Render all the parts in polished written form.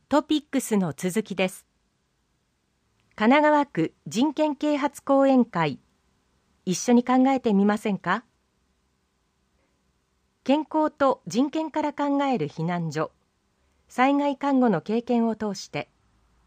トピックスの続きです。神奈川区人権啓発講演会、一緒に考えてみませんか？健康と人権から考える避難所、災害看護の経験を通して、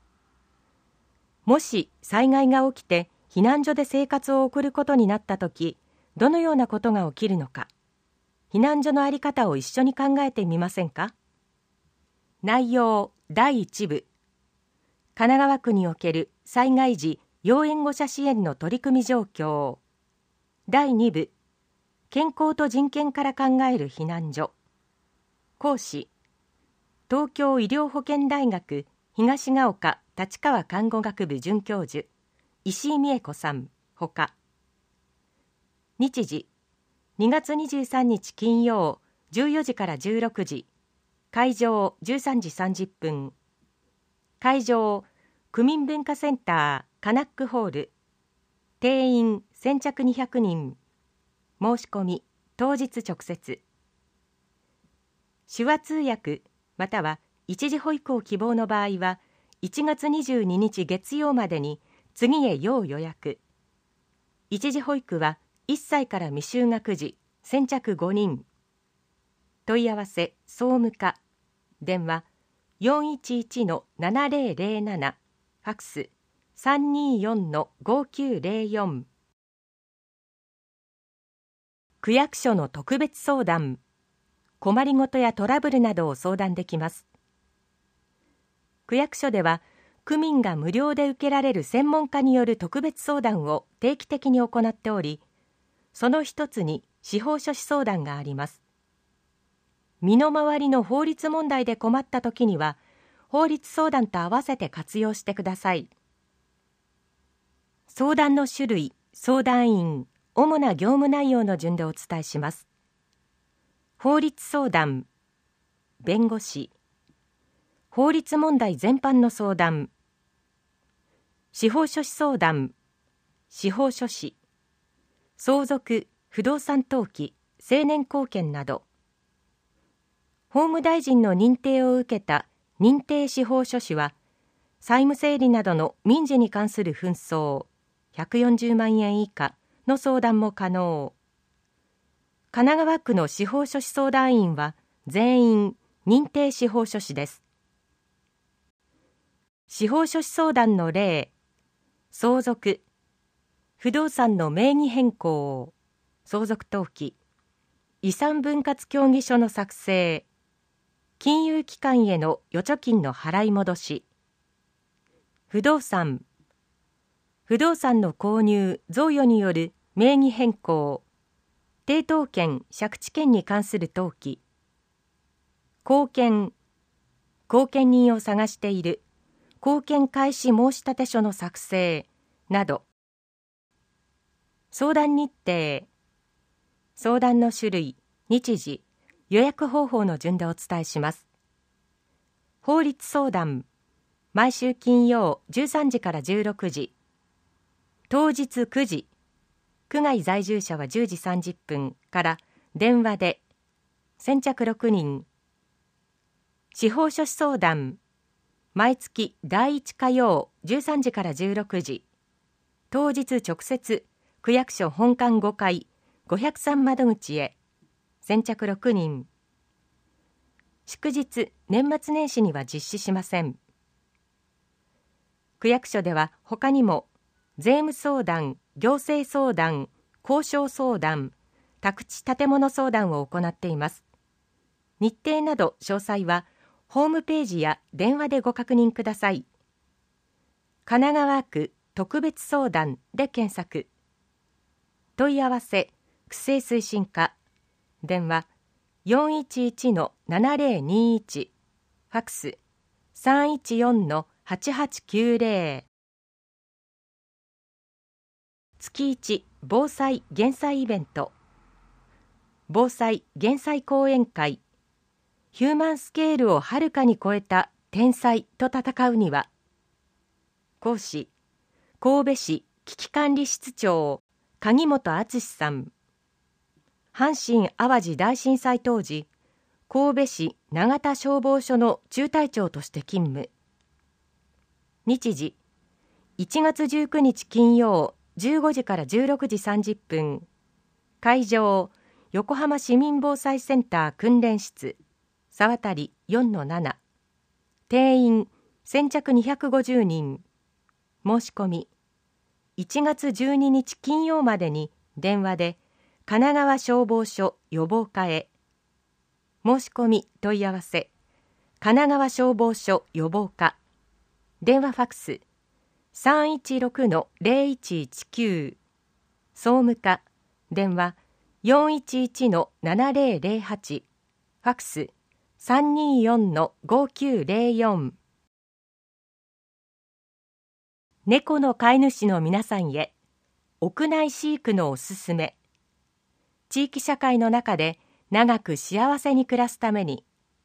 もし災害が起きて避難所で生活を送ることになったとき、どのようなことが起きるのか、避難所の在り方を一緒に考えてみませんか？内容第1部、神奈川区における災害時要援護者支援の取り組み状況。第2部、健康と人権から考える避難所。講師、東京医療保険大学東が丘立川看護学部准教授、石井美恵子さんほか。日時、2月23日金曜14時から16時、会場13時30分。会場、区民文化センターカナックホール。定員先着200人。申し込み当日直接。手話通訳または一時保育を希望の場合は、1月22日月曜までに次へ要予約。一時保育は1歳から未就学児、先着5人。問い合わせ総務課。電話 411-7007、ファクス 324-5904。区役所の特別相談。困りごとやトラブルなどを相談できます。区役所では、区民が無料で受けられる専門家による特別相談を定期的に行っており、その一つに司法書士相談があります。身の回りの法律問題で困ったときには、法律相談と合わせて活用してください。相談の種類、相談員、主な業務内容の順でお伝えします。法律相談、弁護士、法律問題全般の相談、司法書士相談、司法書士、相続、不動産登記、成年後見など。法務大臣の認定を受けた認定司法書士は、債務整理などの民事に関する紛争、140万円以下の相談も可能。神奈川区の司法書士相談員は全員認定司法書士です。司法書士相談の例、相続、不動産の名義変更、相続登記、遺産分割協議書の作成、金融機関への預貯金の払い戻し、不動産、不動産の購入・贈与による名義変更、抵当権・借地権に関する登記、後見人を探している後見開始申立書の作成など。相談日程、相談の種類、日時、予約方法の順でお伝えします。法律相談、毎週金曜13時から16時、当日9時、区外在住者は10時30分から電話で、先着6人。司法書士相談、毎月第1火曜13時から16時、当日直接、区役所本館5階503窓口へ、先着6人。祝日、年末年始には実施しません。区役所では他にも、税務相談、行政相談、交渉相談、宅地建物相談を行っています。日程など詳細は、ホームページや電話でご確認ください。神奈川区特別相談で検索。問い合わせ、区政推進課。電話 411-7021、ファクス 314-8890。月1防災・減災イベント。防災・減災講演会。ヒューマンスケールをはるかに超えた天災と戦うには。講師、神戸市危機管理室長鍵本敦さん。阪神・淡路大震災当時、 神戸市長田消防署の中隊長として勤務。日時1月19日金曜15時から16時30分。会場横浜市民防災センター訓練室沢渡 4-7。 定員先着250人。申し込み1月12日金曜までに電話で神奈川消防署予防課へ。申し込み問い合わせ神奈川消防署予防課。電話ファックス 316-0119。総務課電話 411-7008。ファックス 324-5904。猫の飼い主の皆さんへ、屋内飼育のおすすめ。地域社会の中で長く幸せに暮らすために。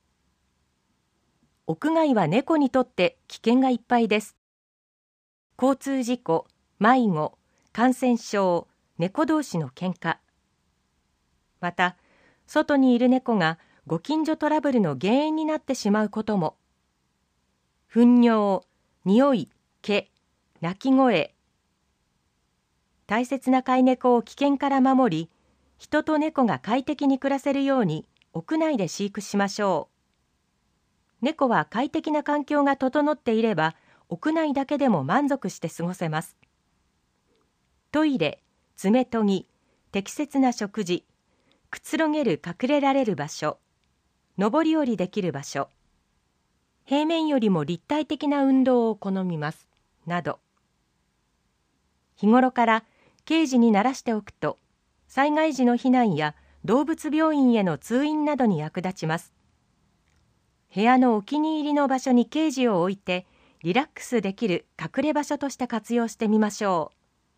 屋外は猫にとって危険がいっぱいです。交通事故、迷子、感染症、猫同士の喧嘩。また、外にいる猫がご近所トラブルの原因になってしまうことも。糞尿、匂い、毛、鳴き声。大切な飼い猫を危険から守り、人と猫が快適に暮らせるように屋内で飼育しましょう。猫は快適な環境が整っていれば、屋内だけでも満足して過ごせます。トイレ、爪研ぎ、適切な食事、くつろげる隠れられる場所、上り下りできる場所、平面よりも立体的な運動を好みます、など。日頃から掲示に慣らしておくと、災害時の避難や動物病院への通院などに役立ちます。部屋のお気に入りの場所に掲示を置いて、リラックスできる隠れ場所として活用してみましょう。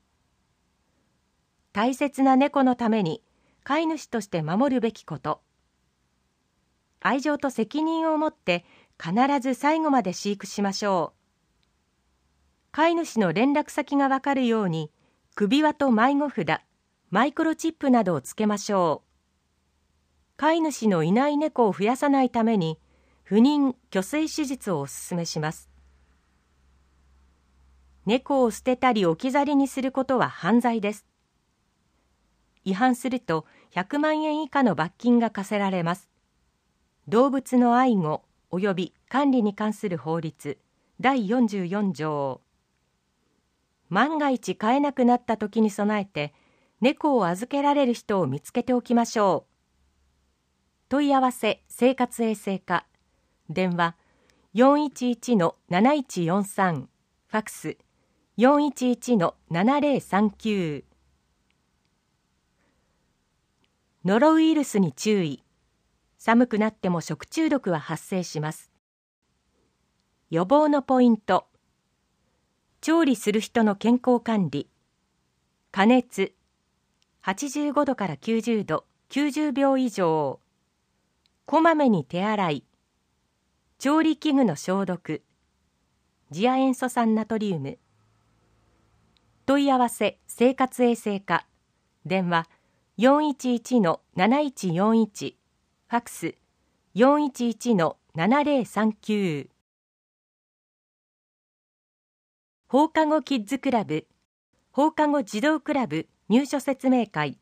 大切な猫のために飼い主として守るべきこと。愛情と責任を持って必ず最後まで飼育しましょう。飼い主の連絡先がわかるように、首輪と迷子札、マイクロチップなどをつけましょう。飼い主のいない猫を増やさないために、不妊・去勢手術をお勧めします。猫を捨てたり置き去りにすることは犯罪です。違反すると100万円以下の罰金が課せられます。動物の愛護及び管理に関する法律第44条。万が一飼えなくなった時に備えて、猫を預けられる人を見つけておきましょう。問い合わせ生活衛生課。電話 411-7143。ファックス 411-7039。ノロウイルスに注意。寒くなっても食中毒は発生します。予防のポイント。調理する人の健康管理。加熱。85度から90度、90秒以上。こまめに手洗い。調理器具の消毒。次亜塩素酸ナトリウム。問い合わせ生活衛生課。電話 411-7141。ファックス 411-7039。放課後キッズクラブ、放課後児童クラブ入所説明会。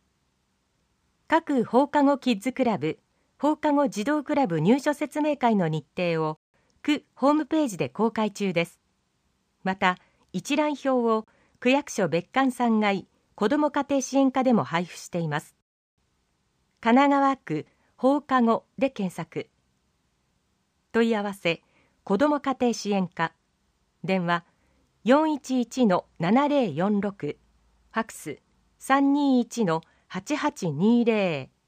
各放課後キッズクラブ、放課後児童クラブ入所説明会の日程を区ホームページで公開中です。また、一覧表を区役所別館3階子ども家庭支援課でも配布しています。神奈川区放課後で検索。問い合わせ子ども家庭支援課。電話 411-7046。ファックス 321-8820。